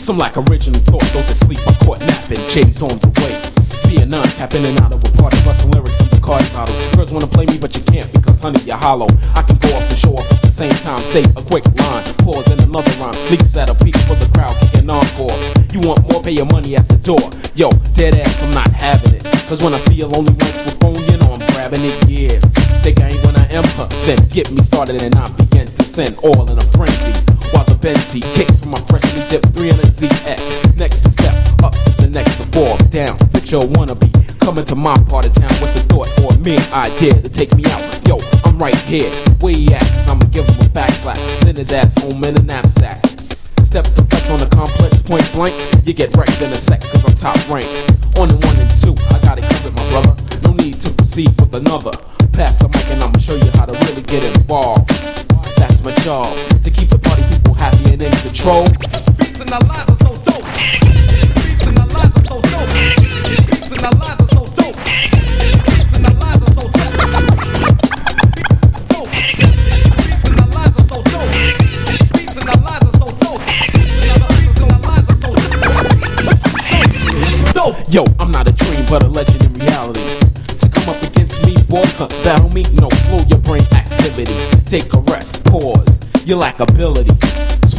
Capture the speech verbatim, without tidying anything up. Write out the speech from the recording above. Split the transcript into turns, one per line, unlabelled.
Some like original thought, those asleep I caught napping. J's on the way. Be a nun, tap in and out of a party, busting lyrics in the card bottles. Girls wanna play me, but you can't because honey, you're hollow. I can go off the show off at the same time, say a quick line, pause in another rhyme, leaks at a peak for the crowd, kicking encore. You want more, pay your money at the door. Yo, dead ass, I'm not having it. Cause when I see a lonely microphone, you know I'm grabbing it, yeah. Think I ain't when I am her, then get me started and I begin to send oil in a frenzy. While the Benzie kicks from my freshly dipped three hundred Z X. Next to step up is the next to fall down. Picture a wannabe coming to my part of town with the thought or a mere idea to take me out. Yo, I'm right here, where he at? Cause I'ma give him a backslap, send his ass home in a knapsack. Step to flex on the complex, point blank, you get wrecked in a sec cause I'm top ranked. On and one and two, I got it covered my brother. No need to proceed with another. Pass the mic and I'ma show you how to really get involved. That's my job, to keep the party people happy and in control.
Beats and our lives are so dope. Beats and our lives are so dope. Beats and our lives are so dope. Beats and our lives are so dope. Beats and our lives are so dope. Beats and our lives are so dope. Beats and our lives are so dope.
Yo, I'm not a dream but a legend in reality. To come up against me, boy, huh, battle me? No, slow your brain activity. Take a rest, pause, you lack ability.